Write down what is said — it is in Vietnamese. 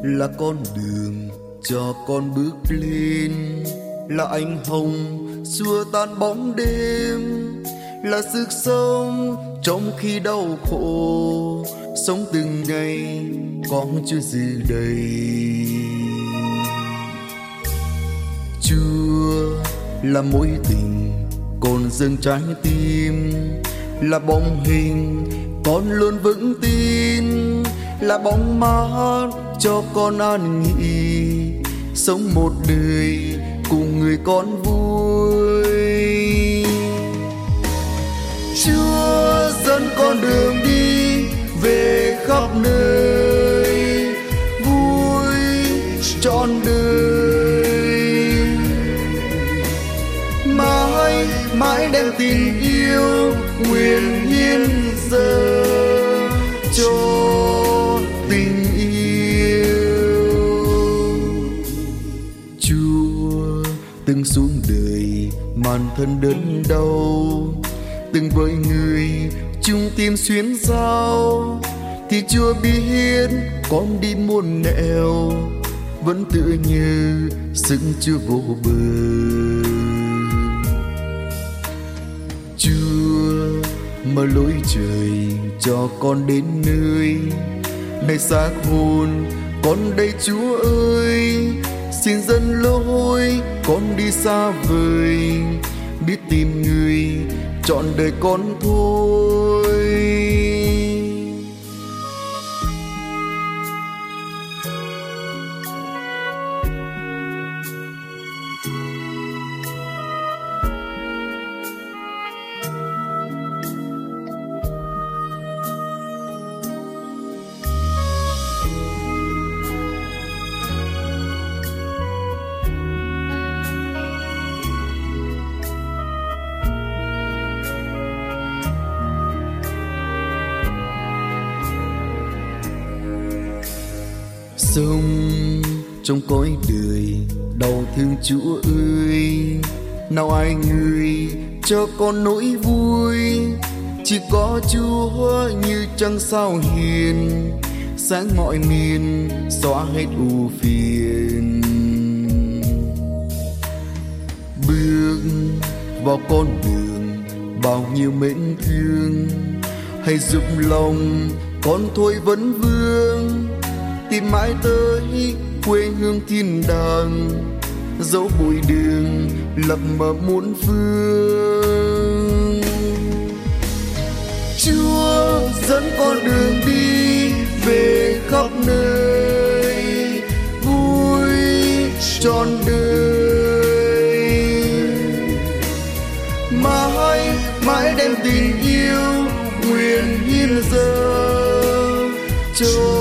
là con đường cho con bước lên, là ánh hồng xua tan bóng đêm, là sức sống trong khi đau khổ, sống từng ngày con chưa dư đầy. Chúa là mối tình còn dâng trái tim, là bóng hình con luôn vững tin, là bóng mát cho con an nghỉ, sống một đời cùng người con vui. Chúa dẫn con đường đi về khắp nơi, vui trọn đời. Mãi mãi đem tình yêu nguyện hiến dâng cho tình yêu. Chúa từng xuống đời màn thân đớn đau, từng với người chung tim xuyến giao, thì Chúa biết con đi muôn nẻo, vẫn tựa như sức chưa vô bờ. Chúa mở lối trời cho con đến nơi, nơi xác hồn con đây Chúa ơi, xin dẫn lối con đi xa vời, biết tìm người trọn đời con thôi. Sống trong cõi đời đau thương Chúa ơi, nào ai người cho con nỗi vui, chỉ có Chúa như trăng sao hiền, sáng mọi miền xóa hết ưu phiền. Bước vào con đường bao nhiêu mến thương, hãy giúp lòng con thôi vấn vương, tìm mãi tới quê hương thiên đàng, dẫu bụi đường lập mờ muôn phương. Chúa dẫn con đường đi về khắp nơi, vui trọn đời. Mãi mãi đem tình yêu nguyện hiến dâng cho